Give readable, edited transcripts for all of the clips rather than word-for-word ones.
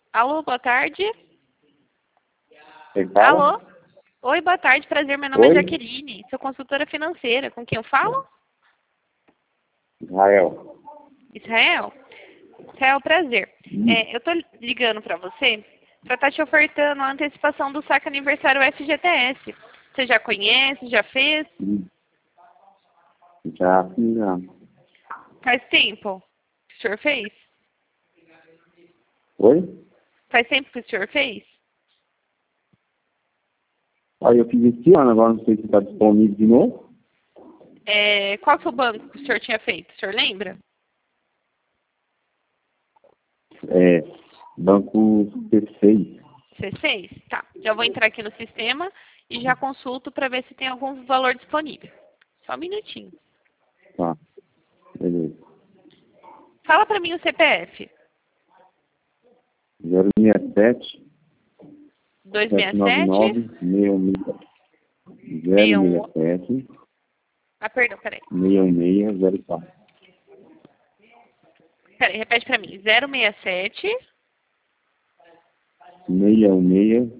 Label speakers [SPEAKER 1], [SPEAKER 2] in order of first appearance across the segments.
[SPEAKER 1] Alô, boa tarde.
[SPEAKER 2] Quem fala?
[SPEAKER 1] Alô? Oi, boa tarde, prazer. Meu nome é
[SPEAKER 2] Oi?
[SPEAKER 1] Jaqueline, sou consultora financeira. Com quem eu falo?
[SPEAKER 2] Israel.
[SPEAKER 1] Israel? Israel, prazer. Eu tô ligando para você para estar te ofertando a antecipação do saque aniversário FGTS. Você já conhece, já fez?
[SPEAKER 2] Já fiz, já.
[SPEAKER 1] Faz tempo que o senhor fez?
[SPEAKER 2] Oi?
[SPEAKER 1] Faz tempo que o senhor fez?
[SPEAKER 2] Aí eu fiz esse ano, agora não sei se está disponível de novo.
[SPEAKER 1] Qual que é o banco que o senhor tinha feito? O senhor lembra?
[SPEAKER 2] É, Banco C6.
[SPEAKER 1] C6? Tá. Já vou entrar aqui no sistema e já consulto para ver se tem algum valor disponível. Só um minutinho.
[SPEAKER 2] Tá, beleza.
[SPEAKER 1] Fala para mim o CPF.
[SPEAKER 2] 067
[SPEAKER 1] 267
[SPEAKER 2] 799
[SPEAKER 1] 61.
[SPEAKER 2] 067
[SPEAKER 1] Ah, perdão, peraí.
[SPEAKER 2] 6604.
[SPEAKER 1] Peraí, repete para mim. 067
[SPEAKER 2] 616.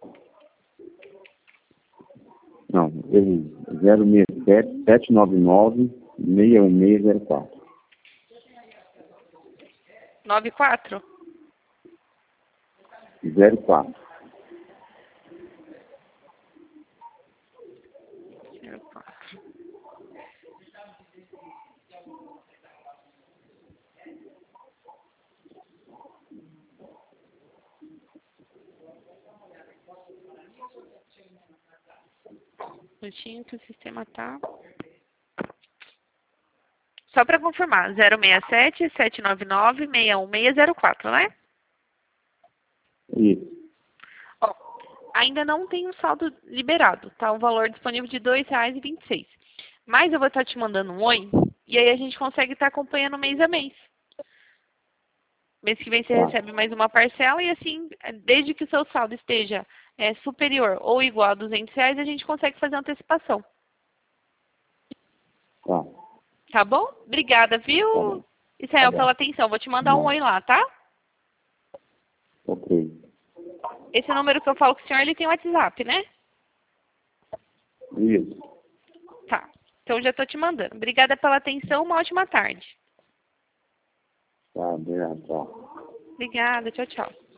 [SPEAKER 2] Não, errei. 067 799 6604.
[SPEAKER 1] 94?
[SPEAKER 2] 04.
[SPEAKER 1] 04. Um minutinho que o sistema tá. Só para confirmar, 067 799 61604, né?
[SPEAKER 2] Isso.
[SPEAKER 1] Ó, ainda não tem um saldo liberado, tá? Um valor disponível de R$ 2,26. Mas eu vou estar te mandando um oi, e aí a gente consegue estar acompanhando mês a mês. Mês que vem você
[SPEAKER 2] Tá.
[SPEAKER 1] recebe mais uma parcela e assim, desde que o seu saldo esteja superior ou igual a R$ 200, a gente consegue fazer antecipação.
[SPEAKER 2] Tá.
[SPEAKER 1] Tá bom? Obrigada,
[SPEAKER 2] Tá
[SPEAKER 1] viu,
[SPEAKER 2] bom. Tá
[SPEAKER 1] Israel, pela
[SPEAKER 2] bom.
[SPEAKER 1] atenção. Vou te mandar um
[SPEAKER 2] Não.
[SPEAKER 1] oi lá, tá?
[SPEAKER 2] Ok.
[SPEAKER 1] Esse número que eu falo com o senhor, ele tem WhatsApp, né?
[SPEAKER 2] Isso.
[SPEAKER 1] Tá. Então já tô te mandando. Obrigada pela atenção, uma ótima tarde.
[SPEAKER 2] Tá, obrigado. Tchau.
[SPEAKER 1] Obrigada, tchau, tchau.